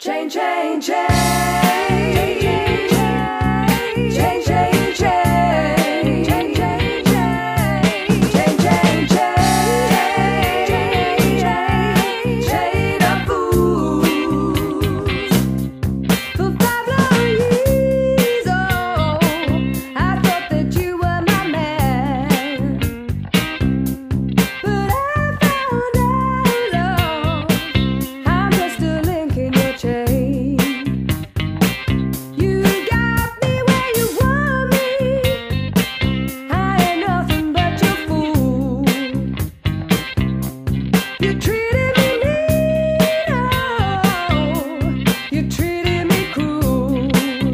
Chain, chain, chain. Chain, chain, chain. Chain, chain, chain. Chain, chain, chain. Chain, chain, chain. Chain of fools. For 5 long years, oh, I thought that you were my man. But I found out, Lord, I'm just a link in your chain. You got me where you want me. I ain't nothing but your fool. You treated me mean, oh, you treated me cruel.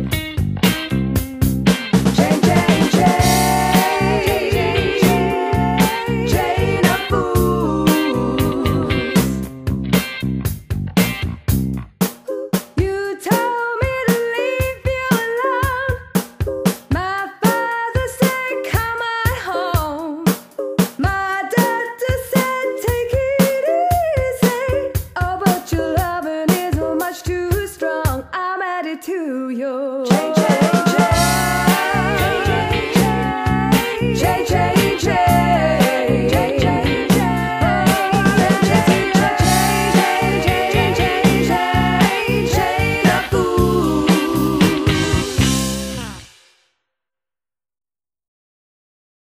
Chain, chain, chain. Chain of fools. You told me to leave you alone. My father said, come on home. My doctor said, take it easy. Oh, but your loving is much too strong. I'm added to your